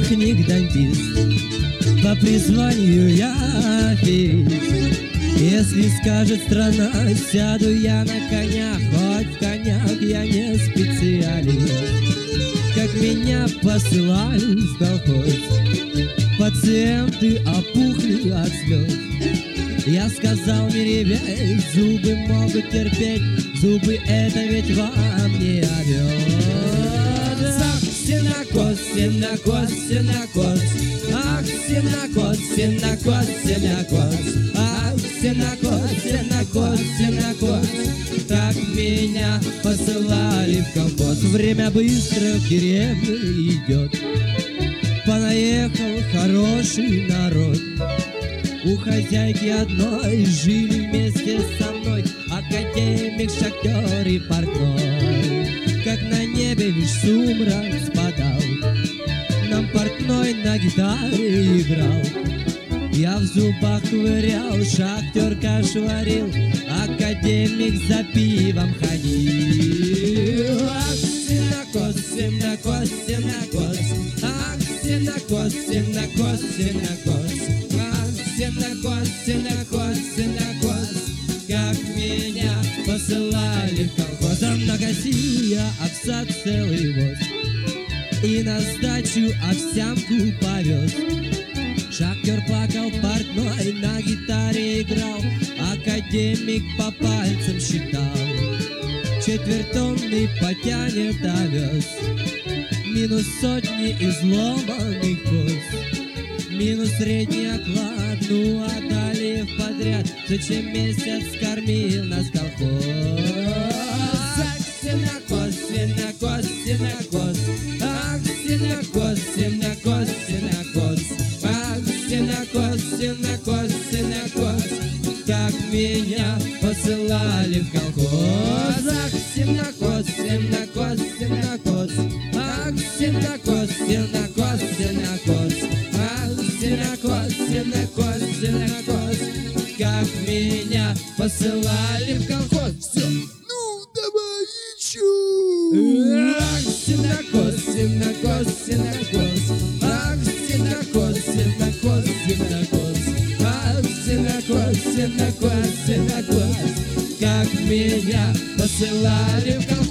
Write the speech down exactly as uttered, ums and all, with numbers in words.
техник-дантист, по призванию я аферист. Если скажет страна, сяду я на коня, хоть в конях я не специалист. Как меня посылали в колхоз, пациенты опухли от слез. Я сказал, не ребят, зубы могут терпеть, зубы это ведь вам не овес. Ах, сенокос, сенокос, сенокос, ах, сенокос, сенокос, сенокос, ах, сенокос, сенокос, сенокос. Так меня посылали в колхоз. Время быстро в деревню идет, понаехал хороший народ. У хозяйки одной жили вместе со мной академик, шахтер и портной. Как на небе лишь сумрак спадал, нам портной на гитаре играл. Я в зубах ковырял, шахтер кашу варил, академик за пивом ходил. Ах, сенокос, сенокос, сенокос, ах, сенокос, сенокос, сенокос, ах, сенокос, сенокос, сенокос. Как меня посылали в колхоз, а на Россия овса целый воз, и на сдачу овсянку повез. Шахтер плакал, портной на гитаре играл, академик по пальцам считал. Четверть тонны потянет овес, минус сотни изломанных коз, минус средний оклад, ну а далее в подряд, зачем месяц кормил нас колхоз. Ах, сенокос, сенокос, сенокос, ах, сенокос, сенокос, сенокос, ах, сенокос, сенокос, сенокос. Как меня посылали в колхоз. Ах, сенокос, сенокос, сенокос, ах, сенокос, сенокос, сенокос, ах, сенокос, сенокос, сенокос. Как меня посылали в колхоз. Все. Ну, давай еще. Ах, сенокос, сенокос, сенокос, ах, сенокос, сенокос, сенокос, ах, сенокос, сенокос, сенокос. Как меня посылали в колхоз.